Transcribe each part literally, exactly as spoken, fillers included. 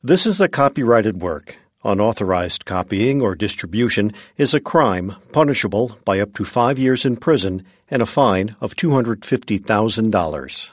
This is a copyrighted work. Unauthorized copying or distribution is a crime punishable by up to five years in prison and a fine of two hundred fifty thousand dollars.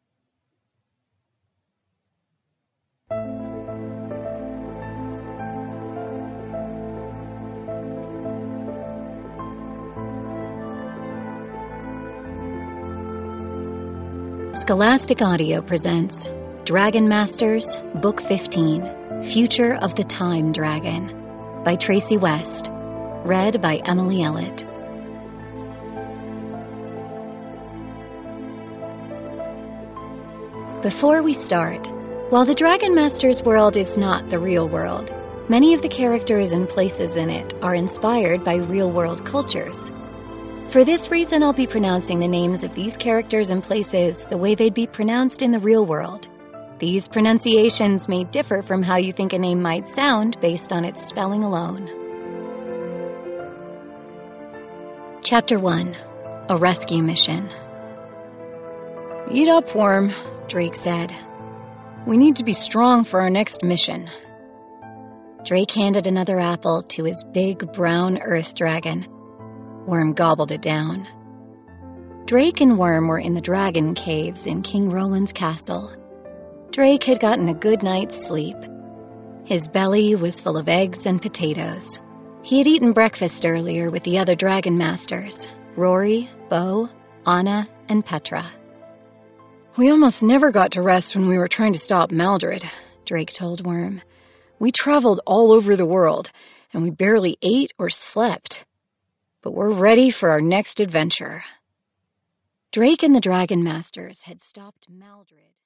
Scholastic Audio presents Dragon Masters, Book fifteen, Future of the Time Dragon, by Tracy West, read by Emily Ellett. Before we start, while the Dragon Masters world is not the real world, many of the characters and places in it are inspired by real-world cultures. For this reason, I'll be pronouncing the names of these characters and places the way they'd be pronounced in the real world. These pronunciations may differ from how you think a name might sound based on its spelling alone. Chapter one. A Rescue Mission. "Eat up, Worm," Drake said. "We need to be strong for our next mission." Drake handed another apple to his big brown earth dragon. Worm gobbled it down. Drake and Worm were in the dragon caves in King Roland's castle. Drake had gotten a good night's sleep. His belly was full of eggs and potatoes. He had eaten breakfast earlier with the other dragon masters, Rory, Bo, Anna, and Petra. "We almost never got to rest when we were trying to stop Maldred," Drake told Worm. "We traveled all over the world, and we barely ate or slept. But we're ready for our next adventure." Drake and the Dragon Masters had stopped Maldred.